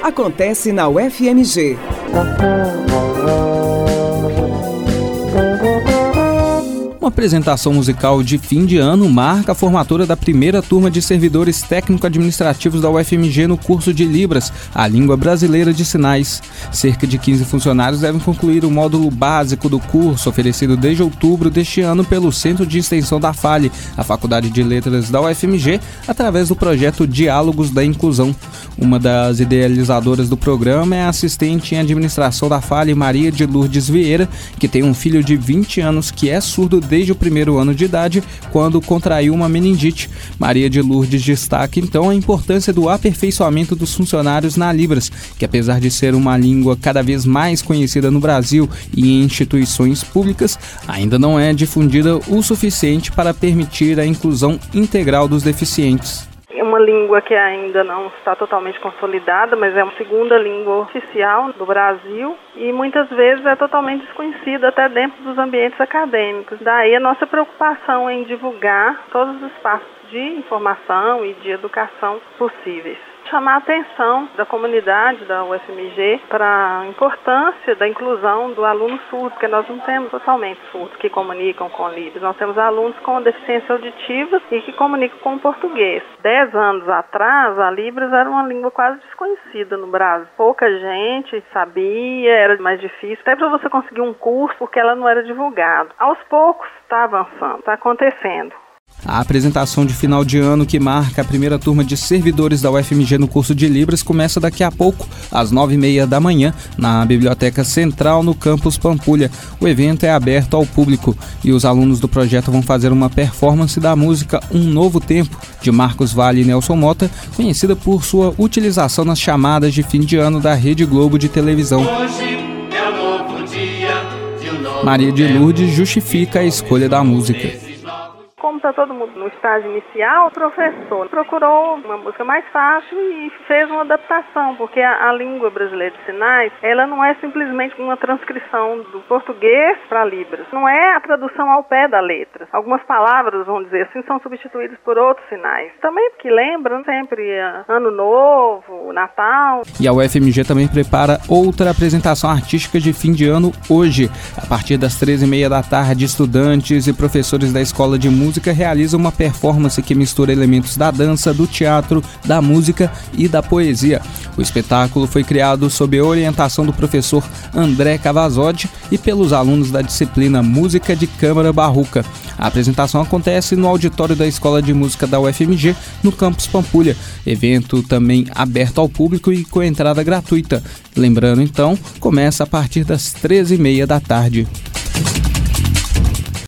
acontece na UFMG. Uma apresentação musical de fim de ano marca a formatura da primeira turma de servidores técnico-administrativos da UFMG no curso de Libras, a língua brasileira de sinais. Cerca de 15 funcionários devem concluir o módulo básico do curso, oferecido desde outubro deste ano pelo Centro de Extensão da FALE, a Faculdade de Letras da UFMG, através do projeto Diálogos da Inclusão. Uma das idealizadoras do programa é a assistente em administração da FALE, Maria de Lourdes Vieira, que tem um filho de 20 anos que é surdo desde o primeiro ano de idade, quando contraiu uma meningite. Maria de Lourdes destaca então a importância do aperfeiçoamento dos funcionários na Libras, que apesar de ser uma língua cada vez mais conhecida no Brasil e em instituições públicas, ainda não é difundida o suficiente para permitir a inclusão integral dos deficientes. É uma língua que ainda não está totalmente consolidada, mas é uma segunda língua oficial do Brasil e muitas vezes é totalmente desconhecida até dentro dos ambientes acadêmicos. Daí a nossa preocupação em divulgar todos os espaços de informação e de educação possíveis. Chamar a atenção da comunidade da UFMG para a importância da inclusão do aluno surdo, porque nós não temos totalmente surdos que comunicam com Libras. Nós temos alunos com deficiência auditiva e que comunicam com o português. 10 anos atrás, a Libras era uma língua quase desconhecida no Brasil. Pouca gente sabia, era mais difícil, até para você conseguir um curso, porque ela não era divulgada. Aos poucos está avançando, está acontecendo. A apresentação de final de ano, que marca a primeira turma de servidores da UFMG no curso de Libras, começa daqui a pouco, às 9h30 da manhã, na Biblioteca Central, no campus Pampulha. O evento é aberto ao público e os alunos do projeto vão fazer uma performance da música Um Novo Tempo, de Marcos Valle e Nelson Mota, conhecida por sua utilização nas chamadas de fim de ano da Rede Globo de televisão. Hoje é um novo dia de um novo Maria de Lourdes justifica a escolha da música. Como está todo mundo no estágio inicial, o professor procurou uma música mais fácil e fez uma adaptação, porque a língua brasileira de sinais, ela não é simplesmente uma transcrição do português para Libras, não é a tradução ao pé da letra. Algumas palavras, vamos dizer assim, são substituídas por outros sinais. Também porque lembram sempre Ano Novo, Natal. E a UFMG também prepara outra apresentação artística de fim de ano hoje. A partir das 13h30 da tarde, estudantes e professores da Escola de Música realiza uma performance que mistura elementos da dança, do teatro, da música e da poesia. O espetáculo foi criado sob a orientação do professor André Cavazotti e pelos alunos da disciplina Música de Câmara Barroca. A apresentação acontece no auditório da Escola de Música da UFMG, no campus Pampulha. Evento também aberto ao público e com entrada gratuita. Lembrando então, começa a partir das 13h30 da tarde.